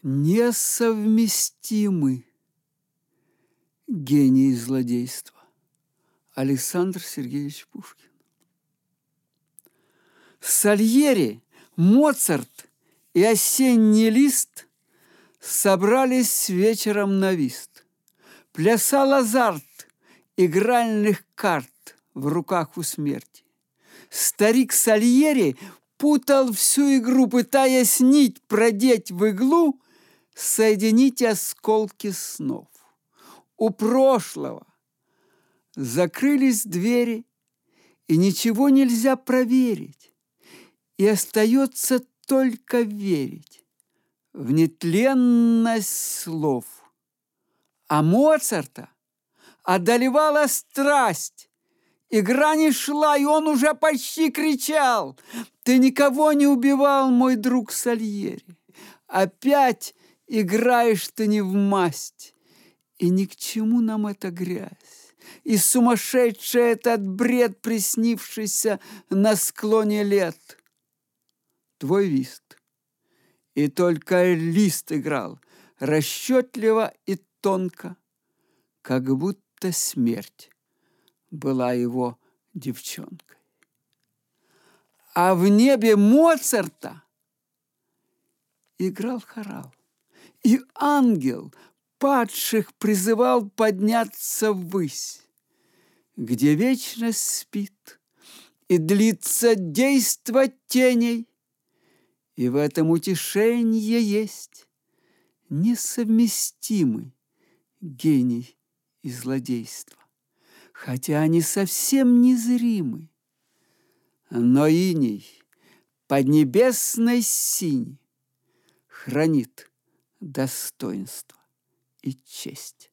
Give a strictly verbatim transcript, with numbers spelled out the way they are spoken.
Несовместимы гений и злодейство. Александр Сергеевич Пушкин. Сальери, Моцарт и осенний лист собрались вечером на вист. Плясал азарт игральных карт в руках у смерти. Старик Сальери путал всю игру, пытаясь нить продеть в иглу, соединить осколки снов. У прошлого закрылись двери, и ничего нельзя проверить, и остается только верить в нетленность слов. А Моцарта одолевала страсть, игра не шла, и он уже почти кричал: «Ты никого не убивал, мой друг Сальери, опять играешь ты не в масть, и ни к чему нам эта грязь, и сумасшедший этот бред, приснившийся на склоне лет». Твой вист, и только лист играл расчетливо и тонко, как будто смерть была его девчонкой. А в небе Моцарта играл хорал, и ангел падших призывал подняться ввысь, где вечность спит и длится действо теней, и в этом утешение есть несовместимый гений и злодейство, хотя они совсем незримы, но иней поднебесной синь хранит достоинство и честь.